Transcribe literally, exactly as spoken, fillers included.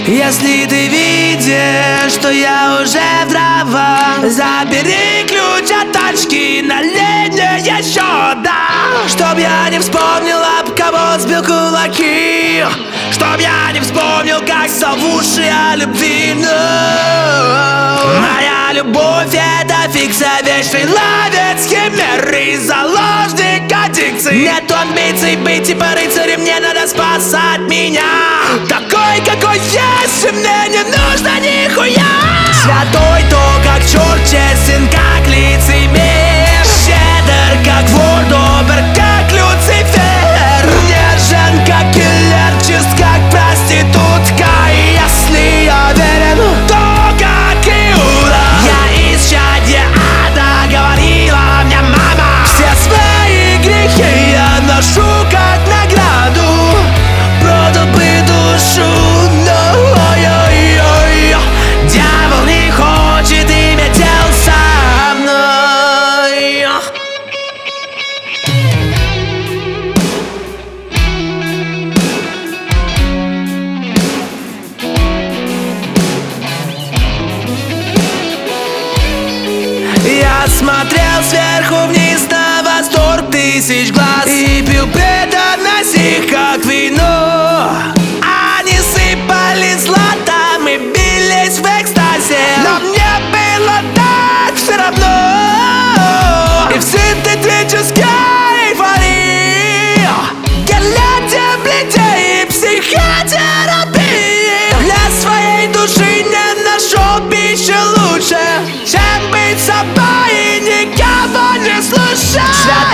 Если ты видишь, что я уже в травах, забери ключ от тачки, налей мне еще, да. Чтоб я не вспомнил, об кого сбил кулаки, чтоб я не вспомнил, как зовуши о любви. No. Моя любовь — это фикция, вечный ловец химеры, заложник аддикции. Нету амбиций быть типа рыцарем, мне надо спасать меня. Такой, какой есть, и мне не нужно нихуя. Святой то, как черт, честен, как лицемер, щедр, как вор, добр, как Люцифер, нежен, как киллер, чист, как проститутка. И если я верен, то как Иуда. Я исчадье ада, говорила мне мама. Все свои грехи я ношу как награду, продал бы душу, но ой-ой-ой, дьявол не хочет иметь дел со мной. Я смотрел сверху вниз на восторг тысяч глаз и пил преданность их, как вино. Они сыпали златом и бились в экстазе, но мне было так все равно. И в синтетической эйфории я для людей и психотерапии для своей души не нашел пищи лучше, чем быть собой и никого не слушать.